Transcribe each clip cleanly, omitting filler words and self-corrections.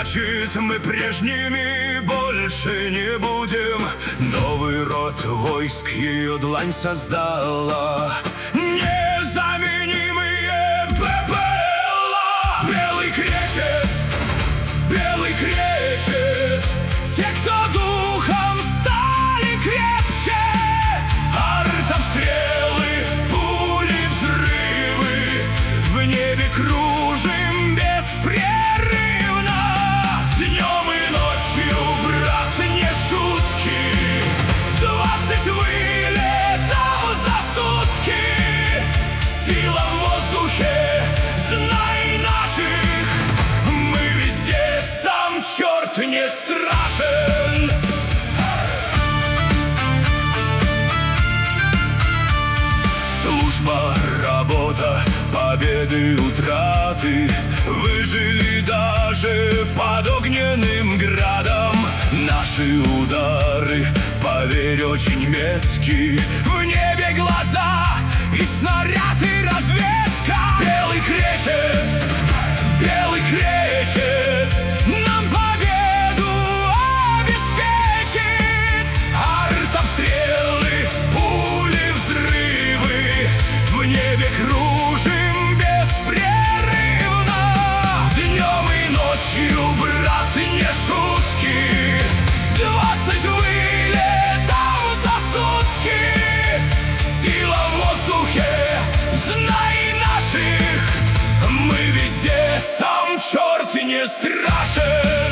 Значит, мы прежними больше не будем. Новый род войск ее длань создала. Незаменимые БПЛА. Белый кречет, белый кречет. Те, кто духом стали крепче. Артобстрелы, пули, взрывы. В небе кружим беспрерывно. Днем и ночью, брат, не шутки. 20 вылетов за сутки. Сила в воздухе, знай наших. Мы везде, сам черт не страшен. Служба, работа, победы, утраты. Выжили даже под огненным градом. Наши удары, поверь, очень метки. В небе глаза и снаряд, и разведка. Белый кречет, белый кречет. Нам победу обеспечит. Артобстрелы, пули, взрывы. В небе кружим беспрерывно. Днем и ночью, брат, не шутки. 20 вылетов за сутки. Сила в воздухе, знай наших. Мы везде, сам черт не страшен.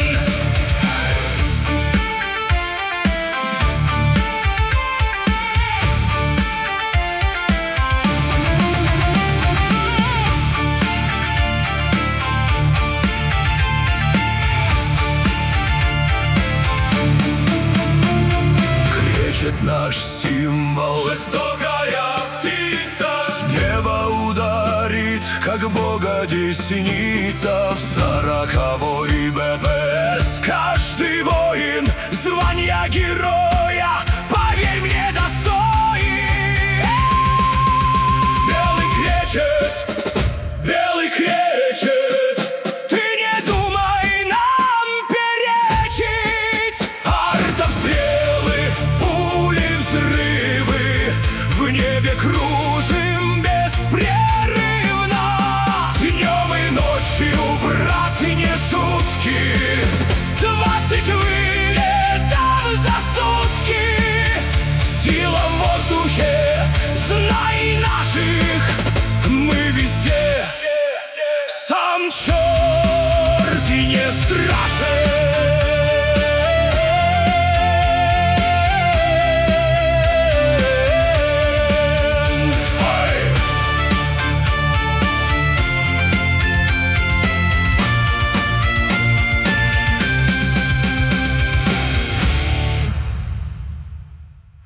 Наш символ, жестокая птица, с неба ударит, как Бога десница. В 40-й БПС каждый воин звания герой.